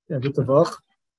Yeah, good Tavach.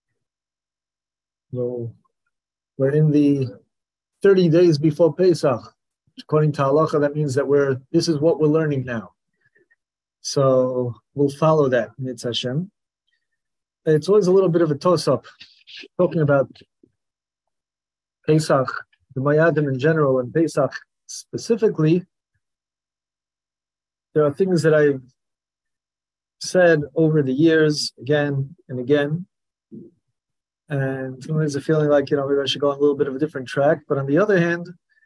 So we're in the 30 days before Pesach. According to Halacha, that means that this is what we're learning now. So we'll follow that, Mitz Hashem. It's always a little bit of a toss-up, talking about Pesach, the Mayadim in general, and Pesach specifically. There are things that I've said over the years, again and again, and sometimes a feeling like, maybe I should go on a little bit of a different track. But on the other hand,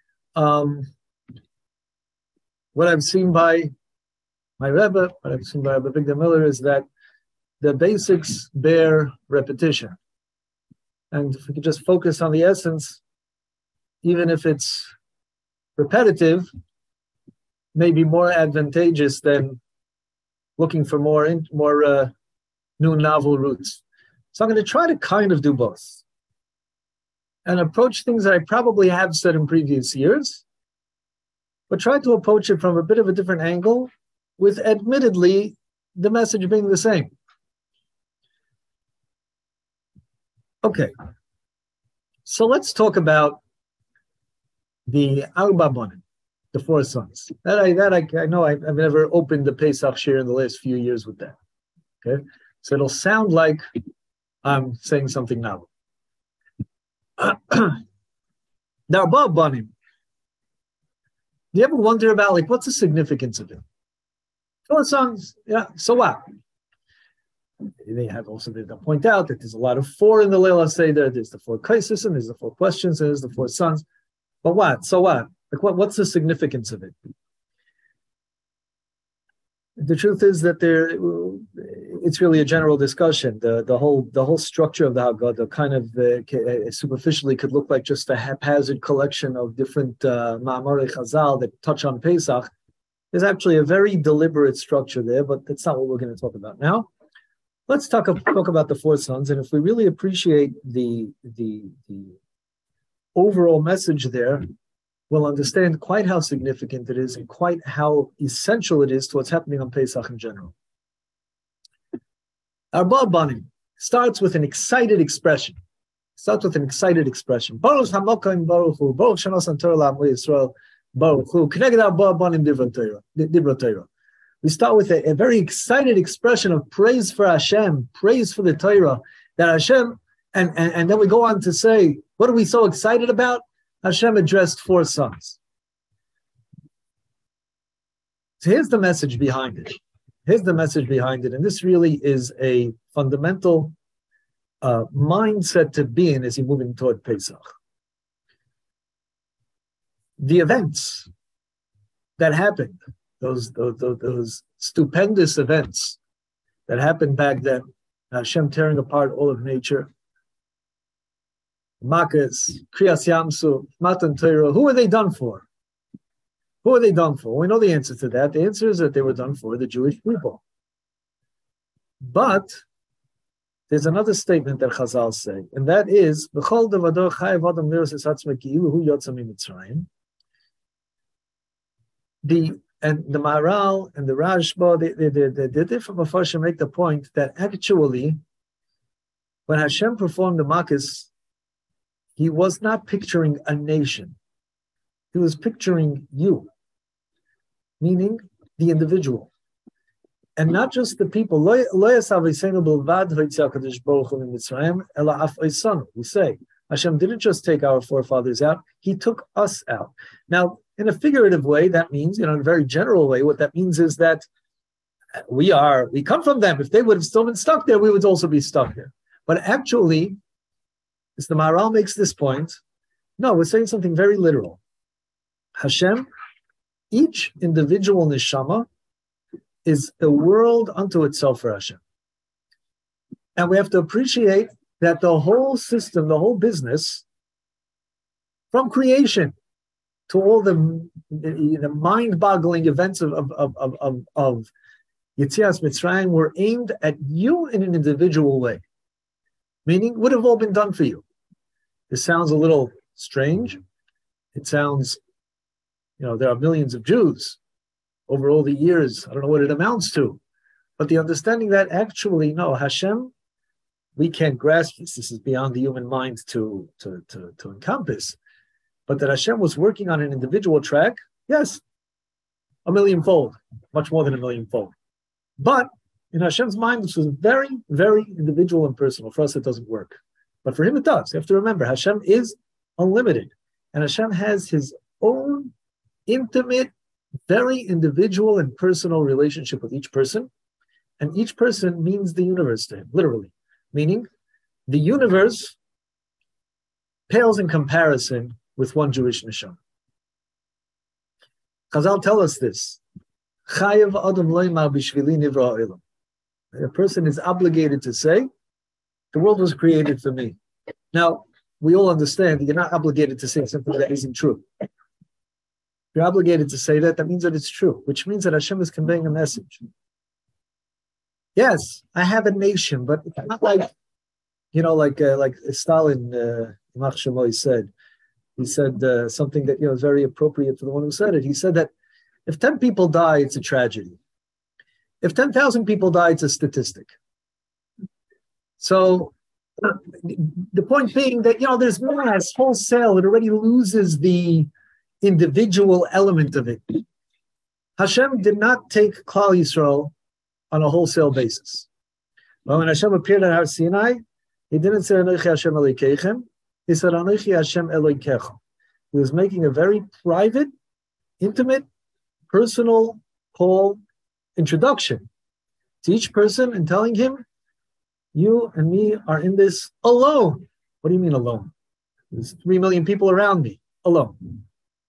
what I've seen by my Rebbe, what I've seen by Rebbe Victor Miller, is that the basics bear repetition. And if we could just focus on the essence, even if it's repetitive, may be more advantageous than looking for more new novel routes. So I'm going to try to kind of do both and approach things that I probably have said in previous years, but try to approach it from a bit of a different angle, with admittedly the message being the same. Okay, so let's talk about the Arba Bonim, the four sons. That I know I've never opened the Pesach shir in the last few years with that. Okay, so it'll sound like I'm saying something now. The Arba Bonim. Do you ever wonder about what's the significance of it? Four sons, yeah. So what? They have also to point out that there's a lot of four in the Leila Seder. There's the four kaisis, and there's the four questions, and there's the four sons. But what? So what? What's the significance of it? The truth is that it's really a general discussion. The whole structure of the Haggadah kind of superficially could look like just a haphazard collection of different Ma'amarei Chazal that touch on Pesach. There's actually a very deliberate structure there, but that's not what we're going to talk about now. Let's talk about the four sons, and if we really appreciate the overall message there, we'll understand quite how significant it is and quite how essential it is to what's happening on Pesach in general. Arba Banim starts with an excited expression. Baruch HaMokim Baruch Hu, Baruch Shanosan Torah L'Amri Yisrael Baruch Hu, K'neged Arba Banim Divrei Torah. We start with a very excited expression of praise for Hashem, praise for the Torah, that Hashem, and then we go on to say, what are we so excited about? Hashem addressed four sons. So here's the message behind it. And this really is a fundamental mindset to be in as you're moving toward Pesach. The events that happened, those stupendous events that happened back then, Hashem tearing apart all of nature, Makkos, Kriyas Yamsuf, Matan Torah, who were they done for? We know the answer to that. The answer is that they were done for the Jewish people. But there's another statement that Chazal say, and that is, B'chol devador chayav adam liros es atzmo ki'ilu hu yotza miMitzrayim. And the Maharal and the Rashba, the different Mefarshim make the point that actually, when Hashem performed the Makkos, He was not picturing a nation. He was picturing you, meaning the individual. And not just the people. We say, Hashem didn't just take our forefathers out, He took us out. Now, in a figurative way, that means, in a very general way, what that means is that we come from them. If they would have still been stuck there, we would also be stuck there. But actually, as the Maharal makes this point, no, we're saying something very literal. Hashem, each individual neshama is a world unto itself for Hashem. And we have to appreciate that the whole system, the whole business, from creation to all the mind-boggling events of Yetzias Mitzrayim were aimed at you in an individual way. Meaning, would have all been done for you. This sounds a little strange. It sounds, there are millions of Jews over all the years. I don't know what it amounts to. But the understanding that actually, no, Hashem we can't grasp this. This is beyond the human mind to encompass. But that Hashem was working on an individual track, yes, 1,000,000-fold, much more than 1,000,000-fold. But in Hashem's mind, this was very, very individual and personal. For us, it doesn't work. But for him, it does. You have to remember, Hashem is unlimited. And Hashem has his own intimate, very individual and personal relationship with each person. And each person means the universe to him, literally. Meaning, the universe pales in comparison with one Jewish neshama. Chazal tell us this. Chayav adam loymar b'shvili nivra ha'olam. A person is obligated to say, the world was created for me. Now, we all understand that you're not obligated to say something that isn't true. If you're obligated to say that, that means that it's true, which means that Hashem is conveying a message. Yes, I have a nation, but it's not like, like Stalin, Ymach Shemo, said. He said something that is very appropriate for the one who said it. He said that if 10 people die, it's a tragedy. If 10,000 people die, it's a statistic. So the point being that, there's mass wholesale. It already loses the individual element of it. Hashem did not take Klal Yisrael on a wholesale basis. Well, when Hashem appeared at Har Sinai, he didn't say, Anochi Hashem Elokeichem. He said, Anochi Hashem Elokeichem. He was making a very private, intimate, personal call, introduction to each person and telling him, you and me are in this alone. What do you mean alone? There's 3 million people around me, alone.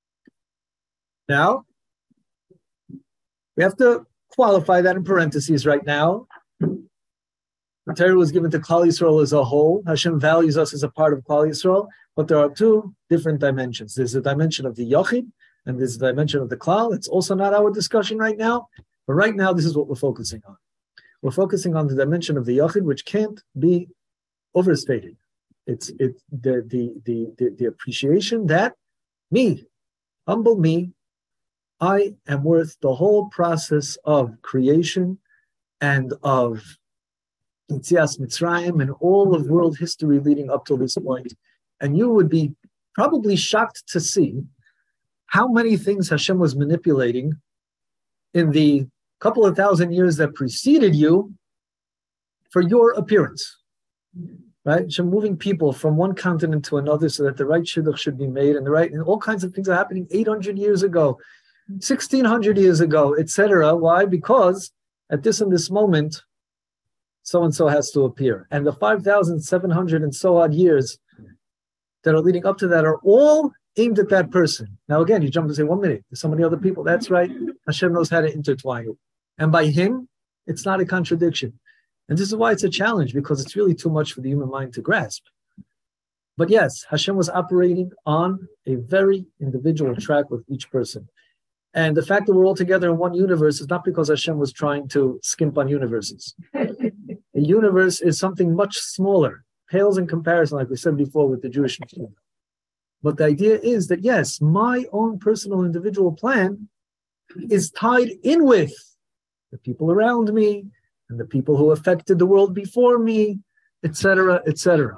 Now, we have to qualify that in parentheses right now. The Torah was given to Klal Yisrael as a whole. Hashem values us as a part of Klal Yisrael, but there are two different dimensions. There's a dimension of the Yochid, and there's a dimension of the Klal. It's also not our discussion right now, but right now this is what we're focusing on. We're focusing on the dimension of the Yochid, which can't be overstated. It's the appreciation that me, humble me, I am worth the whole process of creation and of Yetzias Mitzrayim and all of world history leading up to this point. And you would be probably shocked to see how many things Hashem was manipulating in the couple of thousand years that preceded you for your appearance. Right? Hashem moving people from one continent to another so that the right shidduch should be made and all kinds of things are happening 800 years ago, 1600 years ago, etc. Why? Because at this and this moment, so-and-so has to appear. And the 5,700 and so odd years that are leading up to that are all aimed at that person. Now, again, you jump and say, 1 minute, there's so many other people. That's right. Hashem knows how to intertwine you. And by him, it's not a contradiction. And this is why it's a challenge, because it's really too much for the human mind to grasp. But yes, Hashem was operating on a very individual track with each person. And the fact that we're all together in one universe is not because Hashem was trying to skimp on universes. A universe is something much smaller, pales in comparison, like we said before, with the Jewish nation. But the idea is that, yes, my own personal individual plan is tied in with the people around me and the people who affected the world before me, etc., etc.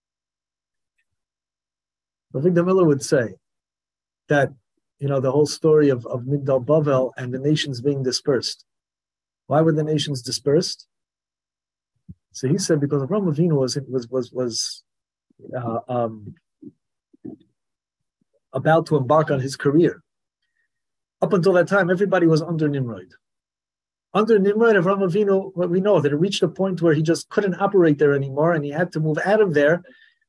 Avigdor Miller would say that, the whole story of Migdal Bavel and the nations being dispersed. Why were the nations dispersed? So he said because Avraham Avinu was about to embark on his career. Up until that time, everybody was under Nimrod. Under Nimrod, Avraham Avinu, we know that it reached a point where he just couldn't operate there anymore, and he had to move out of there.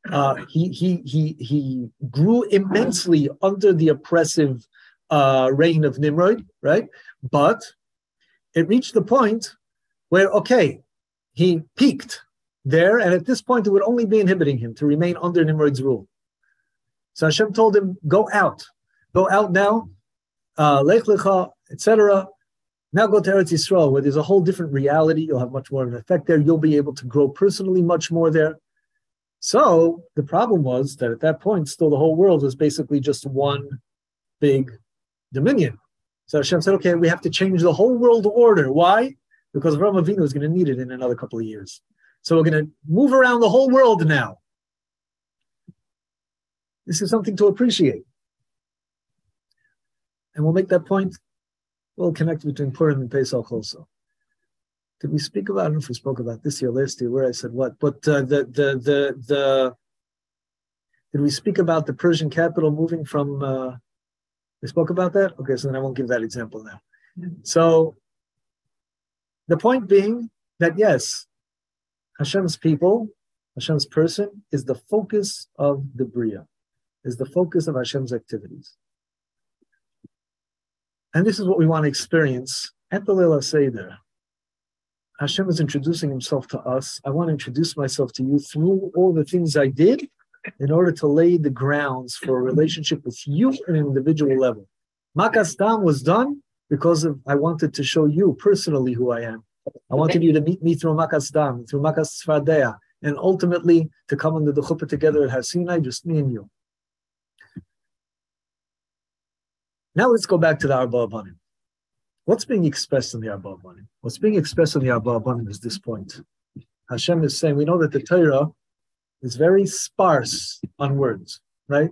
He grew immensely under the oppressive reign of Nimrod, right? But it reached the point where, he peaked there, and at this point it would only be inhibiting him to remain under Nimrod's rule. So Hashem told him, go out now, Lech Lecha, etc. Now go to Eretz Yisrael, where there's a whole different reality. You'll have much more of an effect there. You'll be able to grow personally much more there. So the problem was that at that point, still the whole world was basically just one big dominion. So Hashem said, we have to change the whole world order. Why? Because Avraham Avinu is going to need it in another couple of years. So we're going to move around the whole world now. This is something to appreciate. And we'll make that point. We'll connect between Purim and Pesach also. Did we speak about, I don't know if we spoke about this year, last year, where I said what, but did we speak about the Persian capital moving from, we spoke about that? Okay, so then I won't give that example now. So the point being that yes, Hashem's people, Hashem's person is the focus of the Bria, is the focus of Hashem's activities. And this is what we want to experience at the Leil HaSeder. Hashem is introducing himself to us. I want to introduce myself to you through all the things I did in order to lay the grounds for a relationship with you at an individual level. Makas Dam was done because I wanted to show you personally who I am. I wanted you to meet me through Makas Dam, through Makas Tzfardea, and ultimately to come under the chuppah together at Har Sinai, just me and you. Now let's go back to the Arba Abanim. What's being expressed in the Arba Abanim? What's being expressed in the Arba Abanim is this point. Hashem is saying, we know that the Torah is very sparse on words, right?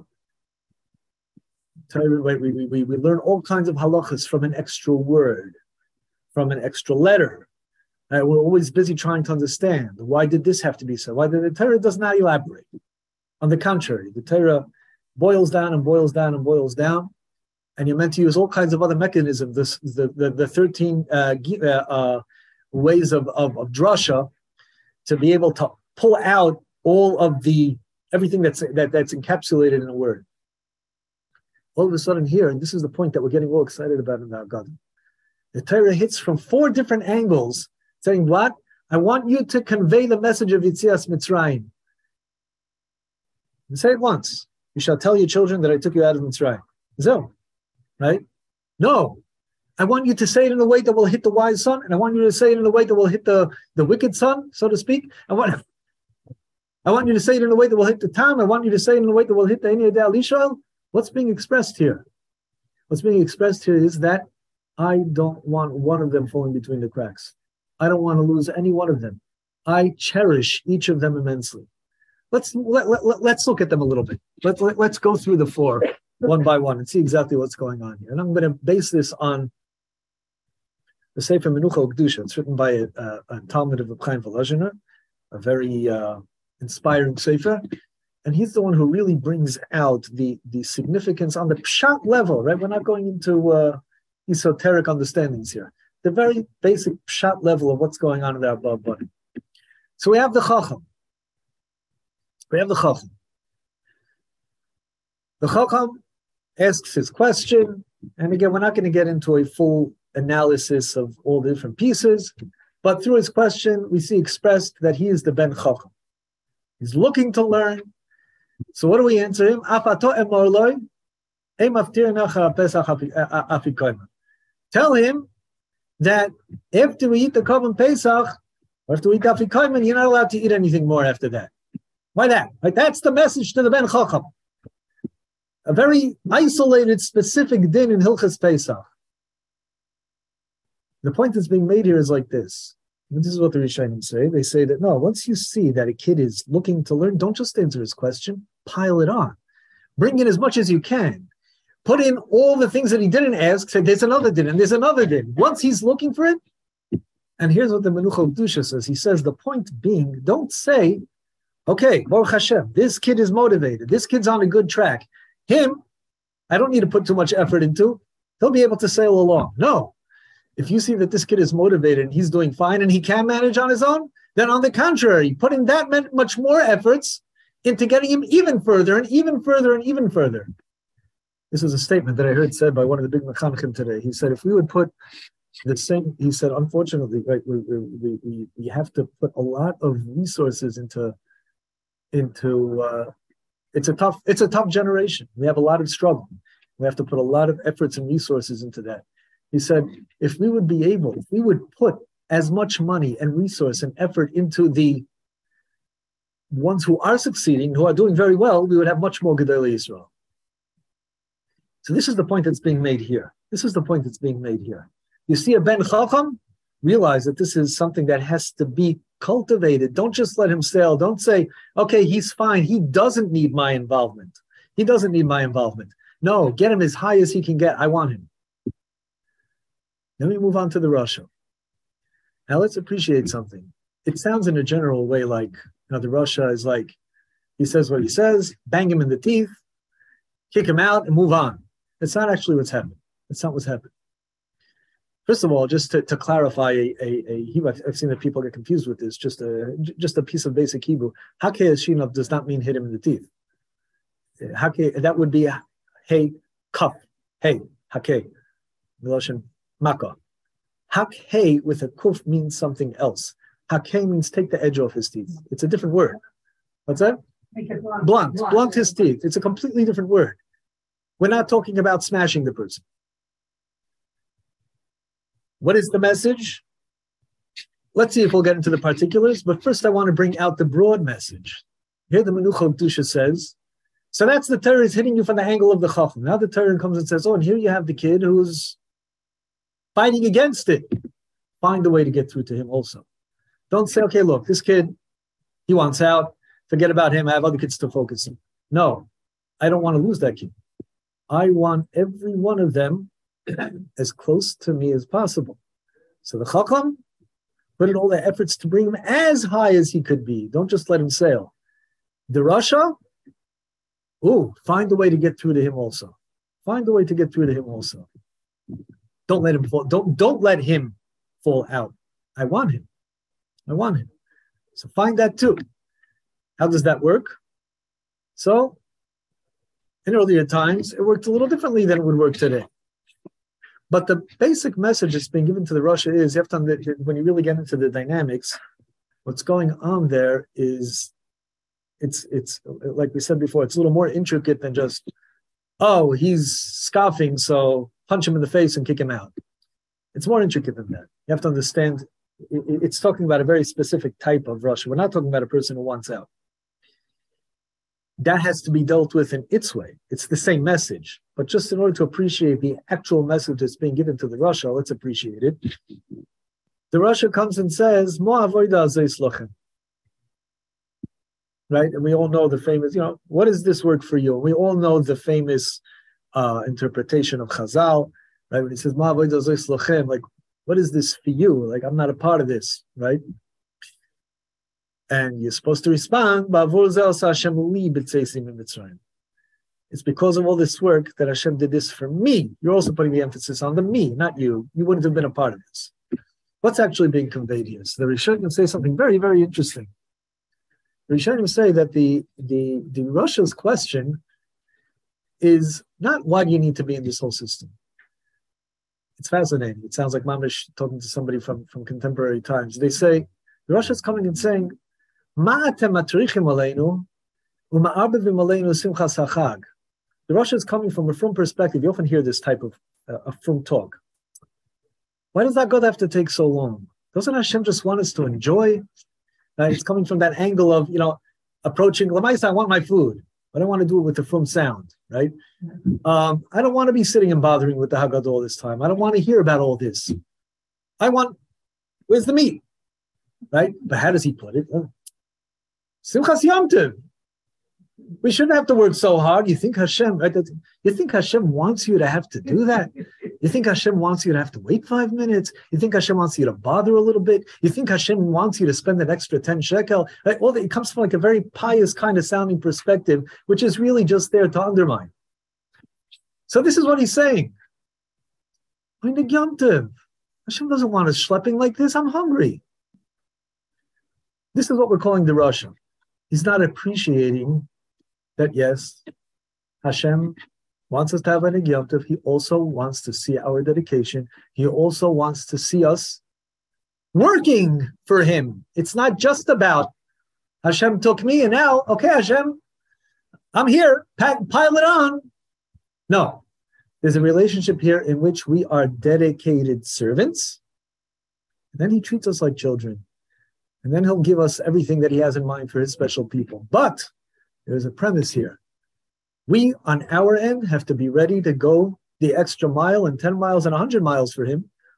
We learn all kinds of halachas from an extra word, from an extra letter. We're always busy trying to understand, why did this have to be said? Why did the Torah does not elaborate? On the contrary, the Torah boils down and boils down and boils down. And you're meant to use all kinds of other mechanisms, the 13 ways of drasha, to be able to pull out all of everything that's encapsulated in a word. All of a sudden here, and this is the point that we're getting all excited about in the Haggadah, the Torah hits from 4 different angles, saying what? I want you to convey the message of Yetzias Mitzrayim. And say it once. You shall tell your children that I took you out of Mitzrayim. So, right? No. I want you to say it in a way that will hit the wise son, and I want you to say it in a way that will hit the wicked son, so to speak. I want you to say it in a way that will hit the town. I want you to say it in a way that will hit the Ein Yodea L'Israel. What's being expressed here? What's being expressed here is that I don't want one of them falling between the cracks. I don't want to lose any one of them. I cherish each of them immensely. Let's look at them a little bit. Let's go through the 4 one by one and see exactly what's going on here. And I'm going to base this on the Sefer Menucha U'Kedusha. It's written by a Talmud of Reb Chaim Volozhiner, a very inspiring Sefer. And he's the one who really brings out the significance on the pshat level, right? We're not going into esoteric understandings here. The very basic pshat level of what's going on in the Arba Abanim. So we have the Chacham. The Chacham asks his question, and again, we're not going to get into a full analysis of all the different pieces, but through his question, we see expressed that he is the Ben Chacham. He's looking to learn. So what do we answer him? Tell him that after we eat the Korban Pesach, or after we eat Afikoyman, you're not allowed to eat anything more after that. Why that? Like, that's the message to the Ben Chacham. A very isolated, specific din in Hilchas Pesach. The point that's being made here is like this. And this is what the Rishonim say. They say that, no, once you see that a kid is looking to learn, don't just answer his question, pile it on. Bring in as much as you can. Put in all the things that he didn't ask, say, there's another din, and there's another din. Once he's looking for it, and here's what the Menucha U'Kedusha says. He says, the point being, don't say, okay, Baruch Hashem, this kid is motivated. This kid's on a good track. Him, I don't need to put too much effort into. He'll be able to sail along. No. If you see that this kid is motivated and he's doing fine and he can manage on his own, then on the contrary, put in that much more efforts into getting him even further and even further and even further. This is a statement that I heard said by one of the big mechanchim today. He said, if we would put the same, he said, unfortunately, right, we have to put a lot of resources into it's a tough generation. We have a lot of struggle. We have to put a lot of efforts and resources into that. He said, if we would put as much money and resource and effort into the ones who are succeeding, who are doing very well, we would have much more Gedolei Yisrael. So this is the point that's being made here. You see a Ben Chacham, realize that this is something that has to be cultivate it. Don't just let him sail. Don't say, okay, he's fine. He doesn't need my involvement. He doesn't need my involvement. No, get him as high as he can get. I want him. Then we move on to the Rasha. Now let's appreciate something. It sounds in a general way like, the Rasha is like, he says what he says, bang him in the teeth, kick him out, and move on. It's not actually what's happening. It's not what's happening. First of all, just to clarify I've seen that people get confused with this, just a piece of basic Hebrew. Hakeh Shinov does not mean hit him in the teeth. Hakeh, that would be hey, kaf, hey, hakeh, Miloshin Maka. Hakeh with a kuf means something else. Hakeh means take the edge off his teeth. It's a different word. What's that? Make it Blunt his teeth. It's a completely different word. We're not talking about smashing the person. What is the message? Let's see if we'll get into the particulars, but first I want to bring out the broad message. Here the Menucha Kedusha says, so that's the Torah is hitting you from the angle of the Chacham. Now the Torah comes and says, and here you have the kid who's fighting against it. Find a way to get through to him also. Don't say, okay, look, this kid, he wants out. Forget about him. I have other kids to focus on. No, I don't want to lose that kid. I want every one of them as close to me as possible. So the Chacham put in all the efforts to bring him as high as he could be. Don't just let him sail. The Rasha, find a way to get through to him also. Find a way to get through to him also. Don't let him fall. Don't let him fall out. I want him. So find that too. How does that work? So, in earlier times, it worked a little differently than it would work today. But the basic message that's being given to the Rasha is, you have to, when you really get into the dynamics, what's going on there is, it's like we said before, it's a little more intricate than just, he's scoffing, so punch him in the face and kick him out. It's more intricate than that. You have to understand, it's talking about a very specific type of Rasha. We're not talking about a person who wants out. That has to be dealt with in its way. It's the same message. But just in order to appreciate the actual message that's being given to the Rasha, let's appreciate it. The Rasha comes and says, Mo avoida zeis lochem. Right? And we all know the famous, what is this work for you? And we all know the famous interpretation of Chazal, right? When he says, Mo avoida zeis lochem, like, what is this for you? Like, I'm not a part of this, right? And you're supposed to respond, it's because of all this work that Hashem did this for me. You're also putting the emphasis on the me, not you. You wouldn't have been a part of this. What's actually being conveyed here? So the Rishonim say something very, very interesting. The Rishonim say that the Rasha's question is not why do you need to be in this whole system. It's fascinating. It sounds like Mamish talking to somebody from contemporary times. They say, the Rasha is coming and saying, the Rasha is coming from a frum perspective. You often hear this type of a frum talk. Why does that God have to take so long? Doesn't Hashem just want us to enjoy? It's coming from that angle of, approaching, Lamaisa, I want my food, but I want to do it with the frum sound, right? I don't want to be sitting and bothering with the Haggadah all this time. I don't want to hear about all this. Where's the meat? Right? But how does he put it? Simchas Yom Tov. We shouldn't have to work so hard. You think Hashem, right? You think Hashem wants you to have to do that? You think Hashem wants you to have to wait 5 minutes? You think Hashem wants you to bother a little bit? You think Hashem wants you to spend an extra 10 shekel? Right? All that, it comes from like a very pious kind of sounding perspective, which is really just there to undermine. So this is what he's saying. Yom Tov. Hashem doesn't want us schlepping like this. I'm hungry. This is what we're calling the Rasha. He's not appreciating that, yes, Hashem wants us to have an Yom Tov. He also wants to see our dedication. He also wants to see us working for him. It's not just about Hashem took me and now, okay, Hashem, I'm here, pile it on. No, there's a relationship here in which we are dedicated servants. And then he treats us like children. And then he'll give us everything that he has in mind for his special people. But there's a premise here. We, on our end, have to be ready to go the extra mile and 10 miles and 100 miles for him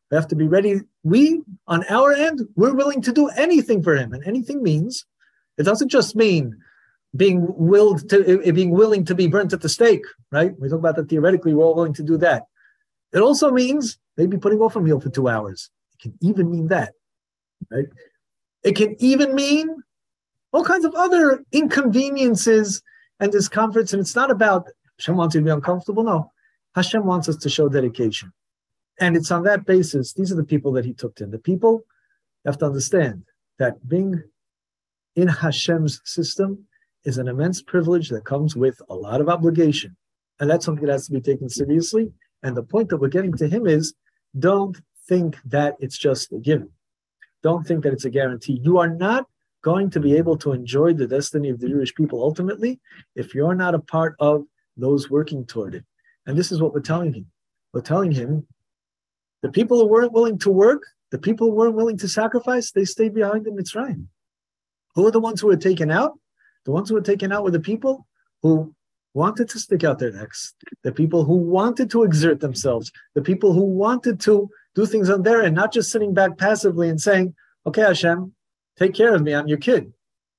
We have to be ready. We, on our end, we're willing to do anything for him. And anything means, it doesn't just mean being willing to be burnt at the stake, right? We talk about that theoretically, we're all willing to do that. It also means maybe putting off a meal for 2 hours. It can even mean that, right? It can even mean all kinds of other inconveniences and discomforts. And it's not about Hashem wants you to be uncomfortable. No, Hashem wants us to show dedication. And it's on that basis, these are the people that he took in. The people have to understand that being in Hashem's system is an immense privilege that comes with a lot of obligation. And that's something that has to be taken seriously. And the point that we're getting to him is, don't think that it's just a given. Don't think that it's a guarantee. You are not going to be able to enjoy the destiny of the Jewish people ultimately if you're not a part of those working toward it. And this is what we're telling him. We're telling him, the people who weren't willing to work, the people who weren't willing to sacrifice, they stayed behind in Mitzrayim. Who are the ones who were taken out? The ones who were taken out were the people who wanted to stick out their necks, the people who wanted to exert themselves, the people who wanted to do things on their end, not just sitting back passively and saying, okay, Hashem, take care of me, I'm your kid.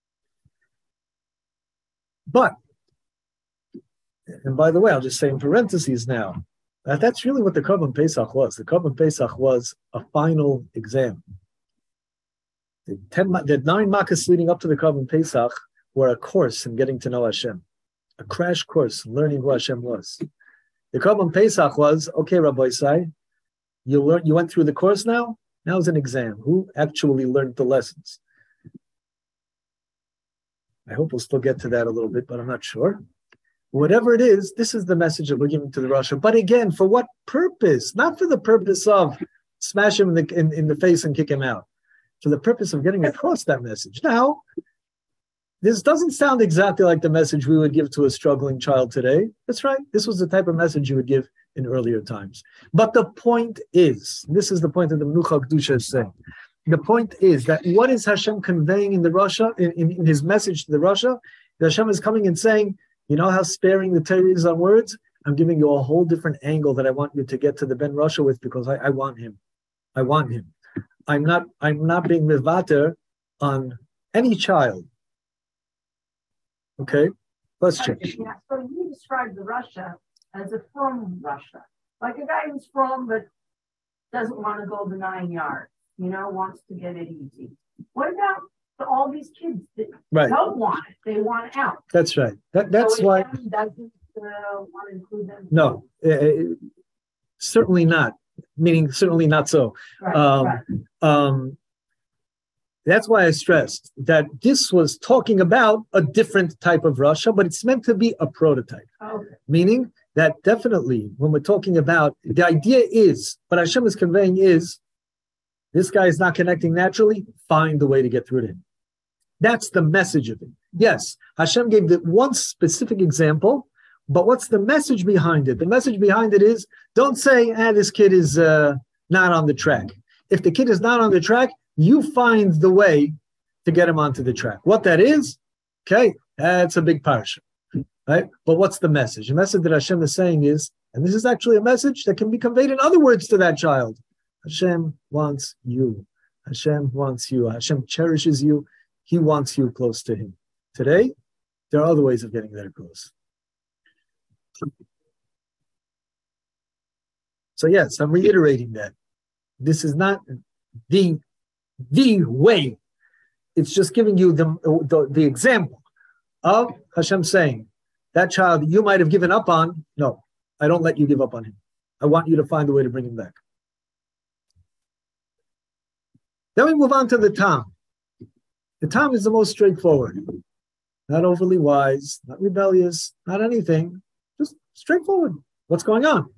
But, and by the way, I'll just say in parentheses now, that's really what the Korban Pesach was. The Korban Pesach was a final exam. The 9 makas leading up to the Korban Pesach were a course in getting to know Hashem, a crash course in learning who Hashem was. The Korban Pesach was, okay, Rabbi Isai, you went through the course now? Now is an exam. Who actually learned the lessons? I hope we'll still get to that a little bit, but I'm not sure. Whatever it is, this is the message that we're giving to the Rasha. But again, for what purpose? Not for the purpose of smash him in the face and kick him out. For the purpose of getting across that message. Now, this doesn't sound exactly like the message we would give to a struggling child today. That's right. This was the type of message you would give in earlier times. But the point is, this is the point that the Menucha Kedusha is saying. The point is that what is Hashem conveying in the Rasha, in his message to the Rasha? Hashem is coming and saying, you know how sparing the Torah is on words? I'm giving you a whole different angle that I want you to get to the Ben Rasha with, because I want him. I want him. I'm not being mivater on any child. Okay? Let's check. Yeah, so you described the Rasha as a from Rasha. Like a guy who's from but doesn't want to go the 9 yards, wants to get it easy. What about all these kids that don't want it? They want out. That's right. That's so why. Doesn't want to include them? No, certainly not. Meaning, certainly not so. Right. That's why I stressed that this was talking about a different type of Rasha, but it's meant to be a prototype. Okay. Meaning that definitely when we're talking about, the idea is, what Hashem is conveying is, this guy is not connecting naturally, find the way to get through to him. That's the message of it. Yes, Hashem gave the one specific example, but what's the message behind it? The message behind it is, don't say, this kid is not on the track. If the kid is not on the track, you find the way to get him onto the track. What that is, okay, that's a big parsha, right? But what's the message? The message that Hashem is saying is, and this is actually a message that can be conveyed in other words to that child. Hashem wants you. Hashem wants you. Hashem cherishes you. He wants you close to him. Today, there are other ways of getting there close. So yes, I'm reiterating that. This is not the way. It's just giving you the example of Hashem saying, that child you might have given up on, no, I don't let you give up on him. I want you to find a way to bring him back. Then we move on to the Tam. The Tam is the most straightforward. Not overly wise, not rebellious, not anything. Just straightforward. What's going on?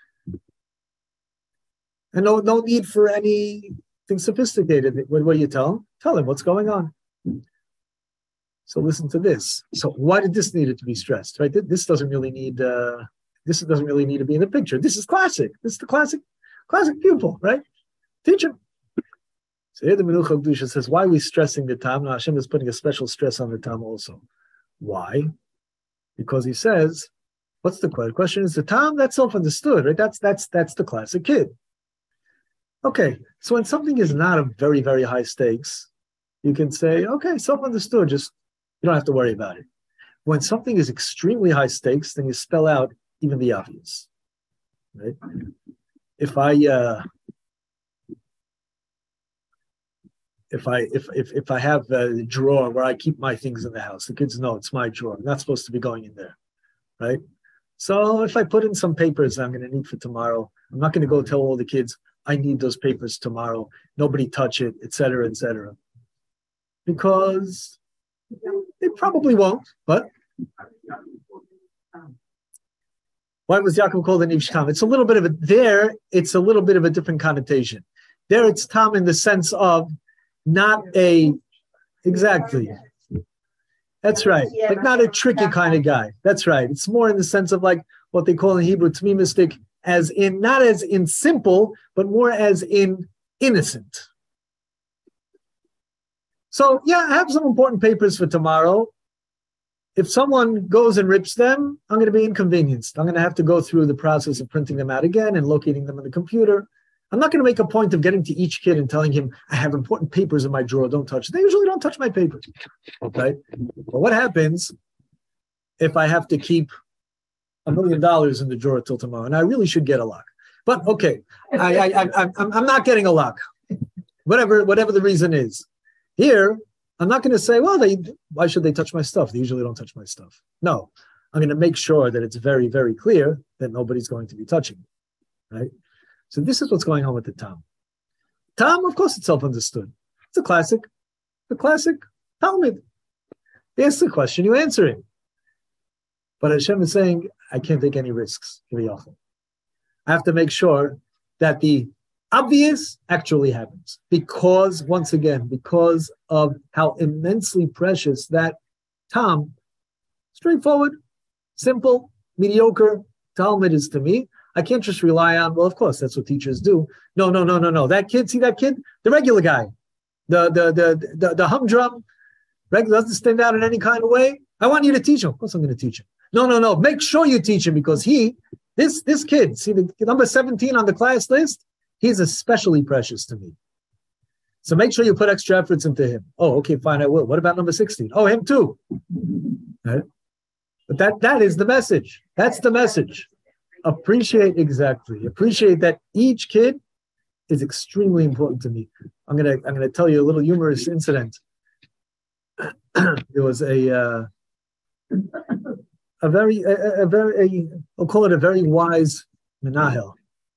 And no need for anything sophisticated. What do you tell him? Tell him what's going on. So listen to this. So why did this need to be stressed? Right? This doesn't really need. This doesn't really need to be in the picture. This is classic. This is the classic pupil, right? Teach him. So here the Menucha Kedusha says, why are we stressing the Tam? Now Hashem is putting a special stress on the Tam also. Why? Because he says, what's the question? The question is the Tam, that's self-understood, right? That's the classic kid. Okay, so when something is not a very, very high stakes, you can say, okay, self-understood, just you don't have to worry about it. When something is extremely high stakes, then you spell out even the obvious, right? If I have a drawer where I keep my things in the house, the kids know it's my drawer. I'm not supposed to be going in there, right? So if I put in some papers I'm going to need for tomorrow, I'm not going to go tell all the kids I need those papers tomorrow. Nobody touch it, etc., etc. Because they probably won't. But why was Yaakov called an Ish Tam? It's a little bit of a there. It's a little bit of a different connotation. There, it's Tam in the sense of not a exactly. That's right. Like not a tricky kind of guy. That's right. It's more in the sense of like what they call in Hebrew tmimistic, as in not as in simple, but more as in innocent. So yeah, I have some important papers for tomorrow. If someone goes and rips them, I'm going to be inconvenienced. I'm going to have to go through the process of printing them out again and locating them in the computer. I'm not going to make a point of getting to each kid and telling him, I have important papers in my drawer, don't touch it. They usually don't touch my papers, okay? But what happens if I have to keep $1 million in the drawer till tomorrow? And I really should get a lock. But okay, I'm not getting a lock, whatever the reason is. Here, I'm not going to say, well, why should they touch my stuff? They usually don't touch my stuff. No, I'm going to make sure that it's very, very clear that nobody's going to be touching it, right? So this is what's going on with the Tam. Tam, of course, it's self-understood. It's a classic Talmud. They ask the question, you answer it. But Hashem is saying, I can't take any risks. I have to make sure that the obvious actually happens. Because, once again, because of how immensely precious that Tam, straightforward, simple, mediocre Talmud is to me. I can't just rely on, well, of course, that's what teachers do. No. That kid, see that kid? The regular guy, the humdrum, doesn't stand out in any kind of way. I want you to teach him. Of course I'm going to teach him. No. Make sure you teach him because this kid, see the number 17 on the class list, he's especially precious to me. So make sure you put extra efforts into him. Oh, okay, fine, I will. What about number 16? Oh, him too. Right? But that is the message. That's the message. Appreciate that each kid is extremely important to me. I'm gonna tell you a little humorous incident. There was a very I'll call it a very wise menahel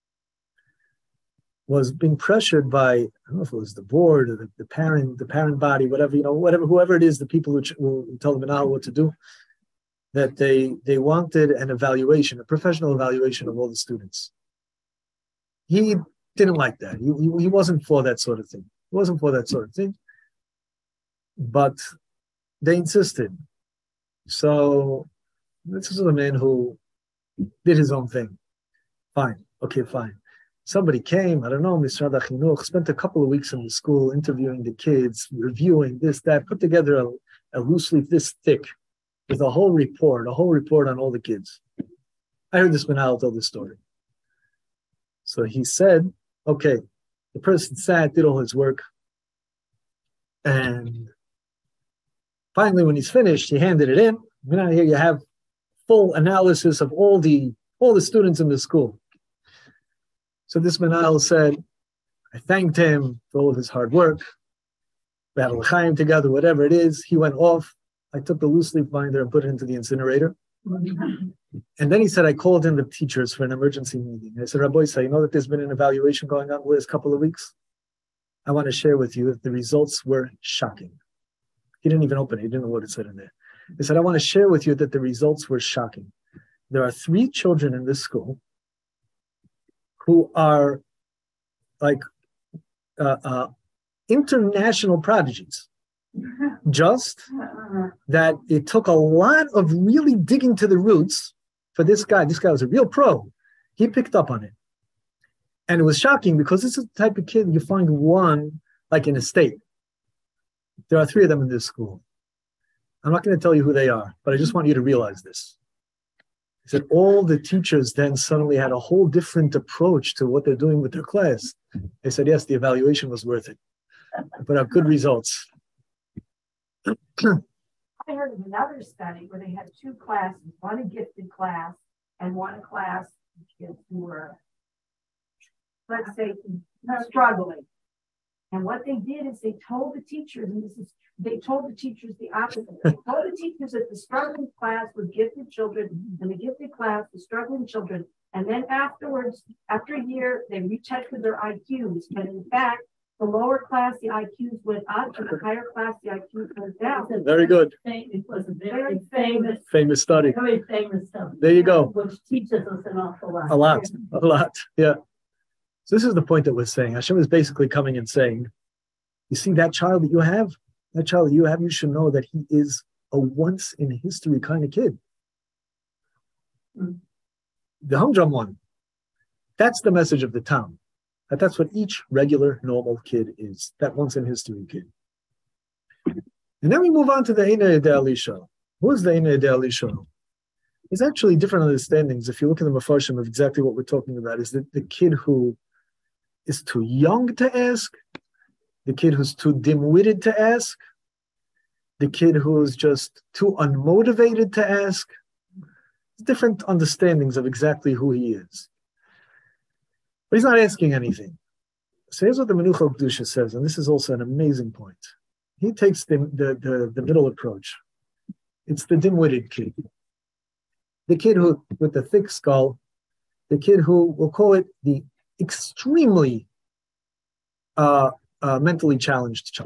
was being pressured by, I don't know if it was the board or the parent body, whoever it is, the people who tell the menahel what to do, that they wanted an evaluation, a professional evaluation of all the students. He didn't like that. He wasn't for that sort of thing. But they insisted. So this is a man who did his own thing. Fine. Somebody came, I don't know, Mr. Chinuch, spent a couple of weeks in the school interviewing the kids, reviewing this, that, put together a loose leaf this thick, with a whole report on all the kids. I heard this Menahel tell this story. So he said, okay, the person sat, did all his work, and finally when he's finished, he handed it in. Now here you have full analysis of all the students in the school. So this Menahel said, I thanked him for all of his hard work. We had a l'chaim together, whatever it is. He went off. I took the loose leaf binder and put it into the incinerator. And then he said, I called in the teachers for an emergency meeting. I said, Rabbi Isa, you know that there's been an evaluation going on the last couple of weeks? I want to share with you that the results were shocking. He didn't even open it. He didn't know what it said in there. He said, I want to share with you that the results were shocking. There are 3 children in this school who are like international prodigies. Just that it took a lot of really digging to the roots for this guy. This guy was a real pro. He picked up on it. And it was shocking because this is the type of kid you find one like in a state. There are 3 of them in this school. I'm not going to tell you who they are, but I just want you to realize this. He said all the teachers then suddenly had a whole different approach to what they're doing with their class. They said, yes, the evaluation was worth it. Put out good results. I heard of another study where they had two classes, one a gifted class and one class of kids who were, let's say, struggling. And what they did is they told the teachers, and they told the teachers the opposite. They told the teachers that the struggling class was gifted children, and the gifted class was struggling children. And then afterwards, after a year, they retested their IQs. And in fact, the lower class, the IQs went up, and the higher class, the IQs went down. Very good. It was a very famous study. Very famous study. There you go. Which teaches us an awful lot. A lot. Yeah. So this is the point that we're saying. Hashem is basically coming and saying, you see that child that you have, you should know that he is a once in history kind of kid. The humdrum one. That's the message of the town. That's what each regular, normal kid is. That once in history kid. And then we move on to the Eina Yedei Elisha. Who is the Eina Yedei Elisha? There's actually different understandings. If you look at the Mefarshim of exactly what we're talking about, is that the kid who is too young to ask, the kid who's too dim-witted to ask, the kid who's just too unmotivated to ask. Different understandings of exactly who he is. But he's not asking anything. So here's what the Menucha Kedusha says, and this is also an amazing point. He takes the middle approach. It's the dim-witted kid. The kid who, with the thick skull, the kid who, we'll call it the extremely mentally challenged child.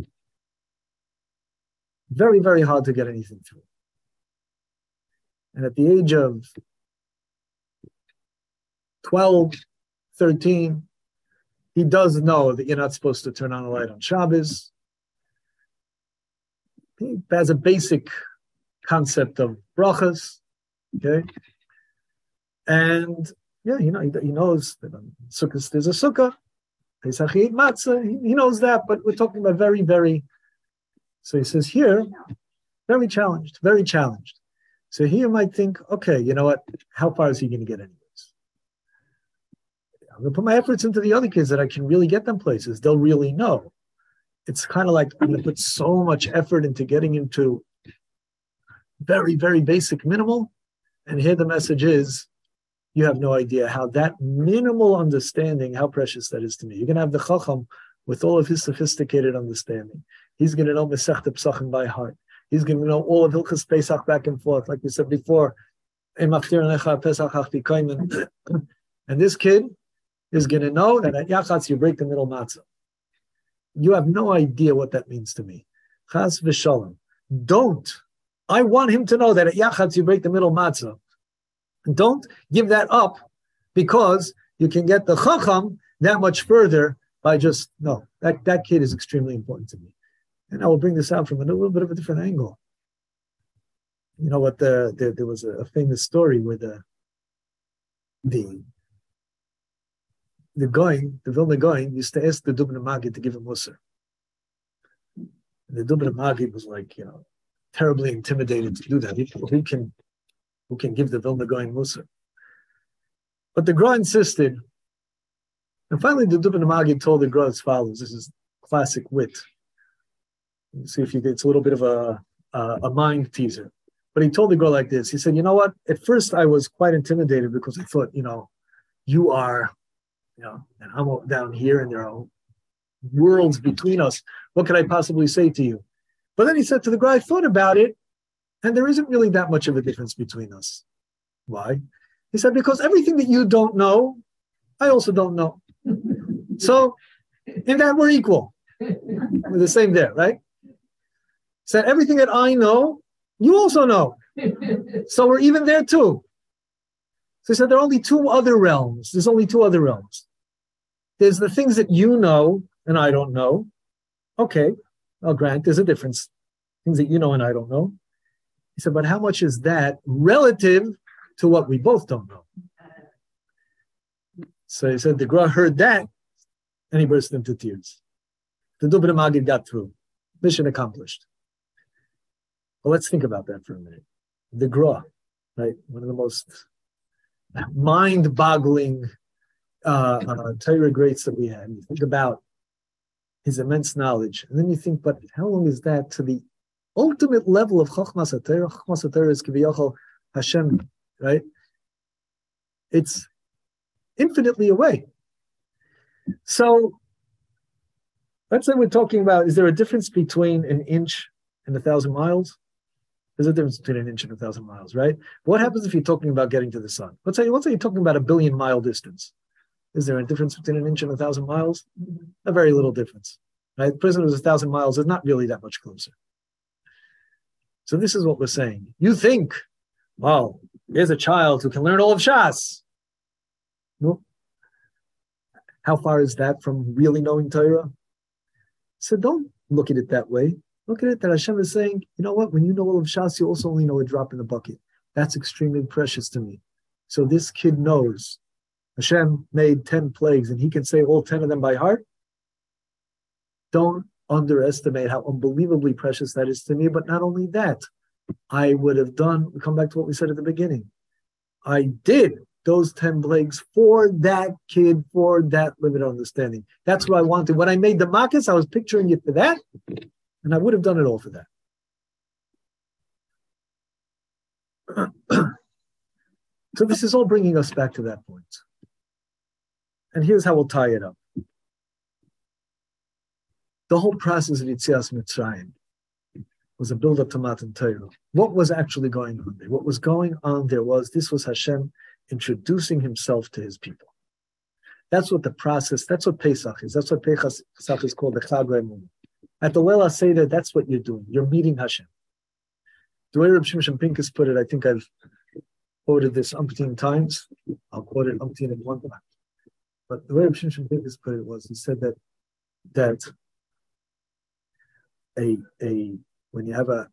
Very, very hard to get anything through. And at the age of 12, 13, he does know that you're not supposed to turn on a light on Shabbos. He has a basic concept of brachas, okay? And yeah, he knows that on Sukkot there's a sukkah, Pesach he eat matzah, he knows that, but we're talking about very, very, so he says here, very challenged, very challenged. So here you might think, okay, you know what, how far is he going to get anyways? I'm going to put my efforts into the other kids that I can really get them places. They'll really know. It's kind of like I'm going to put so much effort into getting into very, very basic minimal. And here the message is, you have no idea how that minimal understanding, how precious that is to me. You're going to have the Chacham with all of his sophisticated understanding. He's going to know Masechta Pesachim by heart. He's going to know all of Hilchas Pesach back and forth, like we said before. And this kid is going to know that at Yachatz you break the middle matzah. You have no idea what that means to me. Chas v'shalom. Don't. I want him to know that at Yachatz you break the middle matzah. Don't give that up because you can get the Chacham that much further by just, no, that kid is extremely important to me. And I will bring this out from a little bit of a different angle. You know what, there was a famous story where the Vilna Gaon used to ask the Dubna Magid to give him Musar. The Dubna Magid was like, terribly intimidated to do that. Who can give the Vilna Gaon Musar? But the Gra insisted, and finally the Dubna Magid told the Gra as follows. This is classic wit. See if it's a little bit of a mind teaser. But he told the Gra like this. He said, you know what? At first I was quite intimidated because I thought, you are, and I'm down here and there are worlds between us. What could I possibly say to you? But then he said to the Gra, I thought about it, and there isn't really that much of a difference between us. Why? He said, because everything that you don't know, I also don't know. So in that we're equal. We're the same there, right? He said, everything that I know, you also know. So we're even there too. So he said, there are only two other realms. There's only two other realms. There's the things that you know and I don't know. Okay, I'll grant there's a difference. Things that you know and I don't know. He said, but how much is that relative to what we both don't know? So he said, the Gra heard that and he burst into tears. The Dubna Magid got through. Mission accomplished. Well, let's think about that for a minute. The Gra, right? One of the most mind-boggling Torah greats that we had. You think about his immense knowledge, and then you think, but how long is that to the ultimate level of Chochmas HaTorah? Chochmas HaTorah is Kiviyachol Hashem, right? It's infinitely away. So let's say we're talking about, is there a difference between an inch and 1,000 miles? There's a difference between an inch and 1,000 miles, right? What happens if you're talking about getting to the sun? Let's say you're talking about 1 billion mile distance. Is there a difference between an inch and 1,000 miles? A very little difference, right? The person who's 1,000 miles is not really that much closer. So this is what we're saying. You think, well, there's a child who can learn all of Shas. No. How far is that from really knowing Torah? So don't look at it that way. Look at it that Hashem is saying, you know what? When you know all of Shas, you also only know a drop in the bucket. That's extremely precious to me. So this kid knows Hashem made 10 plagues and he can say all 10 of them by heart. Don't underestimate how unbelievably precious that is to me. But not only that, I would have done, we come back to what we said at the beginning. I did those 10 plagues for that kid, for that limited understanding. That's what I wanted. When I made the Makkos, I was picturing it for that, and I would have done it all for that. So this is all bringing us back to that point. And here's how we'll tie it up. The whole process of Yetzias Mitzrayim was a build-up to Matan Torah. What was actually going on there? What was going on there was, this was Hashem introducing himself to his people. That's what the process, that's what Pesach is. That's what Pesach is called, the Chag HaEmunah. At the Leil HaSeder, that's what you're doing. You're meeting Hashem. The way Reb Shimshon Pincus put it, I think I've quoted this umpteen times. I'll quote it umpteen at one time. But the way Reb Shimshon Pincus put it was, he said that when you have a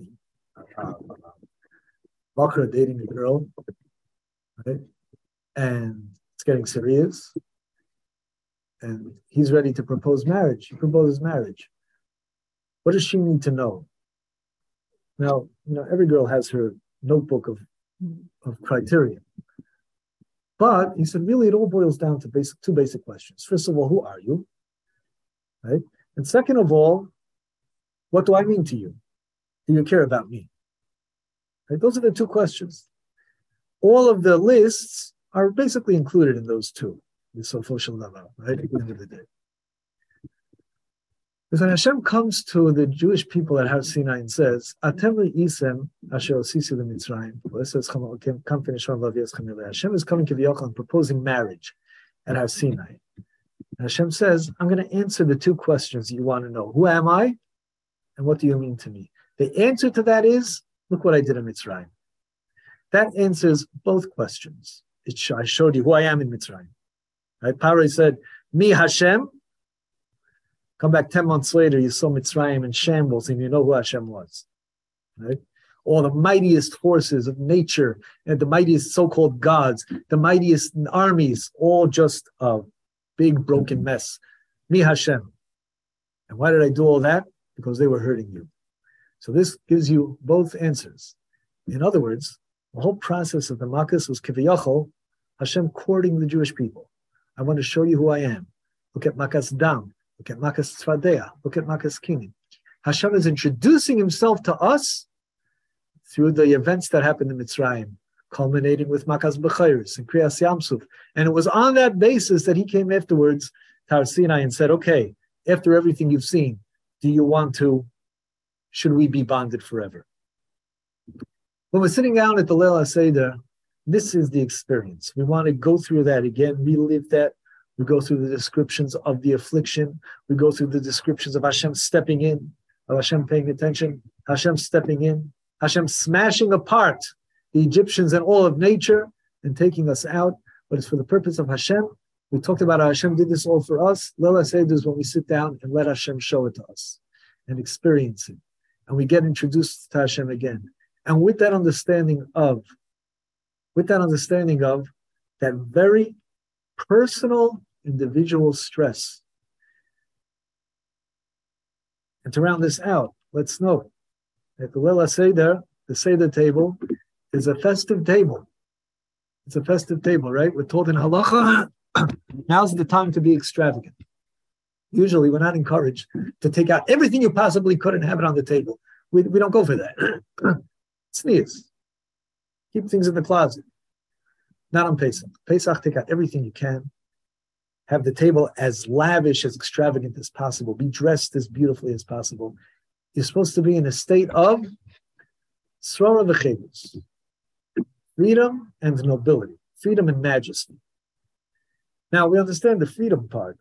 bakra dating a girl, right, and it's getting serious, and he's ready to propose marriage. He proposes marriage. What does she need to know? Now, every girl has her notebook of criteria. But he said, really, it all boils down to two basic questions. First of all, who are you? Right? And second of all, what do I mean to you? Do you care about me? Right? Those are the two questions. All of the lists are basically included in those two. So right? At the end of the day. Because when Hashem comes to the Jewish people at Har Sinai and says, Atem isem asher osisi leMitzrayim. Hashem is coming to Kiviyachol and proposing marriage at Har Sinai. And Hashem says, I'm going to answer the two questions you want to know. Who am I? And what do you mean to me? The answer to that is, look what I did in Mitzrayim. That answers both questions. I showed you who I am in Mitzrayim. Right? Paro said, me Hashem. Come back 10 months later, you saw Mitzrayim in shambles, and you know who Hashem was. Right? All the mightiest forces of nature, and the mightiest so-called gods, the mightiest armies, all just a big broken mess. Me Hashem. And why did I do all that? Because they were hurting you. So this gives you both answers. In other words, the whole process of the Makkos was Kiviyachol, Hashem courting the Jewish people. I want to show you who I am. Look at Makas Dam. Look at Makas Tzvadeya. Look at Makas Kinim. Hashem is introducing himself to us through the events that happened in Mitzrayim, culminating with Makas Bechayris and Kriyas Yamsuf. And it was on that basis that he came afterwards to Har Sinai and said, okay, after everything you've seen, should we be bonded forever? When we're sitting down at the Leil HaSeder, this is the experience. We want to go through that again, relive that. We go through the descriptions of the affliction. We go through the descriptions of Hashem stepping in, of Hashem paying attention, Hashem stepping in, Hashem smashing apart the Egyptians and all of nature and taking us out. But it's for the purpose of Hashem. We talked about how Hashem did this all for us. Leil HaSeder is when we sit down and let Hashem show it to us and experience it. And we get introduced to Hashem again. And with that understanding of that very personal, individual stress. And to round this out, let's know that the Leil HaSeder, the Seder table, is a festive table. It's a festive table, right? We're told in Halacha, Now's the time to be extravagant. Usually, we're not encouraged to take out everything you possibly could and have it on the table. We don't go for that. Sneeze. Keep things in the closet. Not on Pesach. Pesach, take out everything you can. Have the table as lavish, as extravagant as possible. Be dressed as beautifully as possible. You're supposed to be in a state of Srora v'chevus. Freedom and nobility. Freedom and majesty. Now, we understand the freedom part.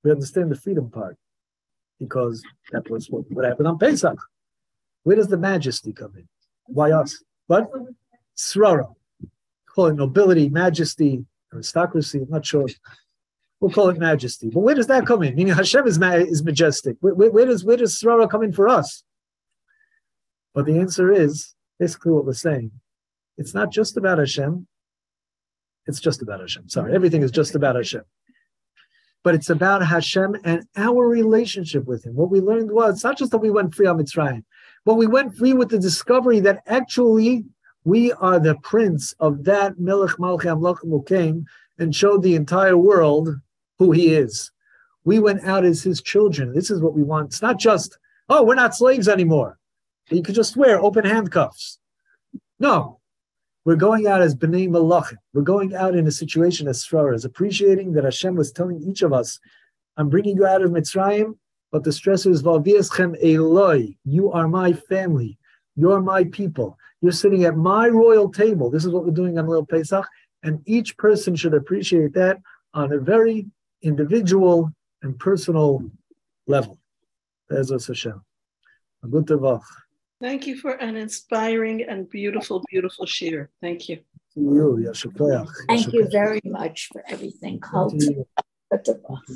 Because that was what happened on Pesach. Where does the majesty come in? Why us? What? Srora. Call it nobility, majesty, aristocracy. I'm not sure. We'll call it majesty. But where does that come in? Meaning Hashem is majestic. Where does Srora come in for us? But the answer is basically what we're saying. It's not just about Hashem. It's just about Hashem. Sorry, everything is just about Hashem. But it's about Hashem and our relationship with Him. What we learned was, it's not just that we went free on Mitzrayim, but we went free with the discovery that actually we are the prince of that Melech Malchei Amlachim who came and showed the entire world who He is. We went out as His children. This is what we want. It's not just, oh, we're not slaves anymore. You could just wear open handcuffs. No. We're going out as B'nai Malachim. We're going out in a situation as Srora, as appreciating that Hashem was telling each of us, I'm bringing you out of Mitzrayim, but the stressor is V'aviaschem Eloi. You are my family. You're my people. You're sitting at my royal table. This is what we're doing on Lil Pesach. And each person should appreciate that on a very individual and personal level. Be'ezras Hashem. Good tevach. Thank you for an inspiring and beautiful, beautiful shir. Thank you. Thank you very much for everything. Good tevach.